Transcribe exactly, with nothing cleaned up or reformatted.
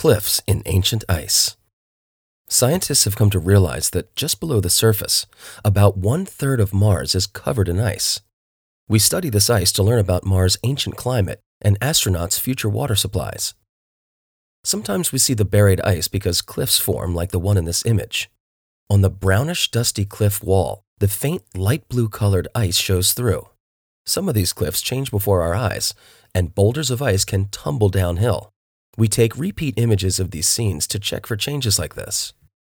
Cliffs in ancient ice. Scientists have come to realize that just below the surface, about one-third of Mars is covered in ice. We study this ice to learn about Mars' ancient climate and astronauts' future water supplies. Sometimes we see the buried ice because cliffs form like the one in this image. On the brownish, dusty cliff wall, the faint light blue-colored ice shows through. Some of these cliffs change before our eyes, and boulders of ice can tumble downhill. We take repeat images of these scenes to check for changes like this.